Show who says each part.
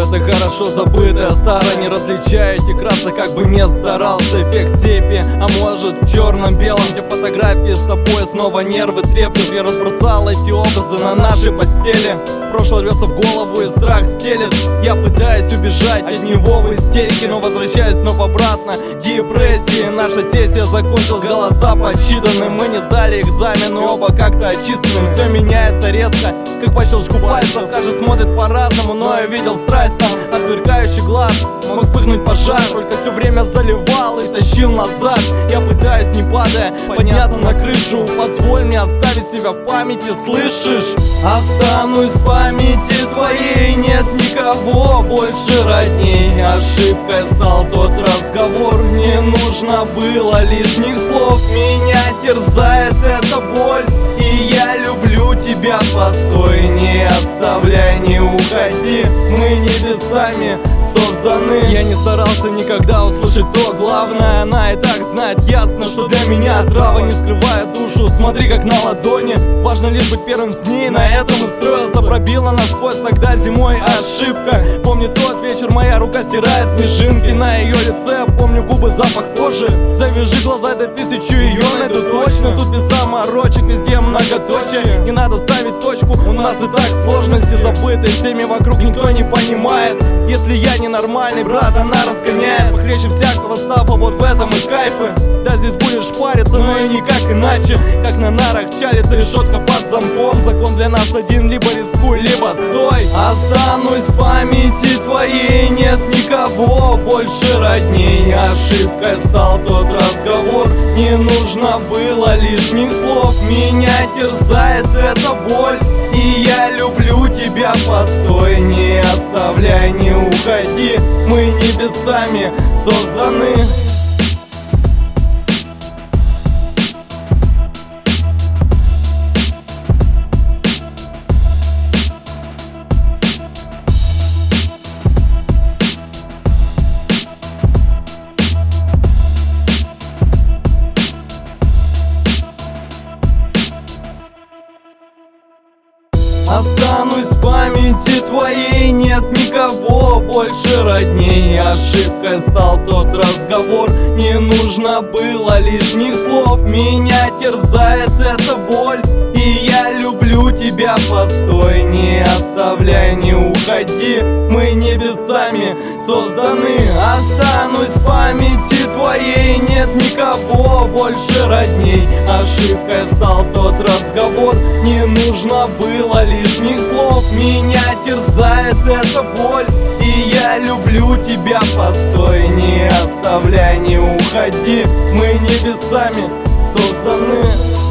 Speaker 1: это хорошо забытое, старое. Не различаю эти красок, как бы не старался. Эффект сепи, а может в черном-белом. Те фотографии с тобой, снова нервы треплют. Я разбросал эти образы на нашей постели. Прошлое рвется в голову и страх стелет. Я пытаюсь убежать от него в истерике, но возвращаюсь снова обратно. Депрессии, наша сессия закончилась, голоса подсчитаны. Мы не сдали экзамены, оба как-то отчислены. Все меняется резко, как по щелчку пальцев. Каждый смотрит по-разному, но я видел страсть там. От сверкающий глаз мог вспыхнуть пожар, только все время заливал и тащил назад. Я пытаюсь, не падая, подняться на крышу. Позволь мне оставить себя в памяти, слышишь? Останусь в памяти твоей, нет никого больше родней. Ошибкой стал тот разговор, не нужно было лишних слов. Меня терзает эта боль, и я люблю тебя, постой, не оставляй, не уходи. Мы небесами созданы. Я не старался никогда услышать то главное. Она и так знает ясно, что для меня трава, не скрывая душу. Смотри, как на ладони, важно лишь быть первым с ней. На этом и строился, пробила насквозь тогда зимой ошибка. Помню тот вечер, моя рука стирает снежинки на ее лице. Помню губы, запах кожи. Завяжи глаза, до 1000 ее найду точно. Тут без саморочек, везде многоточие. Не надо ставить точку, у нас и так сложности забыты. Всеми вокруг никто не понимает. Если я ненормальный, брат, она разгоняет похлеще всякого става, вот в этом и кайфы. Да, здесь будешь париться, но и никак иначе. Как на нарах чалится решетка под замком. Закон для нас один, либо рискуй, либо стой. Останусь в памяти твоей, нет никого больше родней. Ошибкой стал тот разговор, не нужно было лишних слов. Меня терзает эта боль, и я люблю тебя, постой, не оставляй, не уходи. Мы небесами созданы. Останусь в памяти твоей, нет никого больше родней. Ошибкой стал тот разговор, не нужно было лишних слов. Меня терзает эта боль, и я люблю тебя, постой, не оставляй, не уходи. Мы небесами созданы. Останусь в памяти твоей, нет никого больше родней. Ошибкой стал тот разговор, не нужно было лишних слов. Меня терзает эта боль, и я люблю тебя, постой, не оставляй, не уходи. Мы небесами созданы.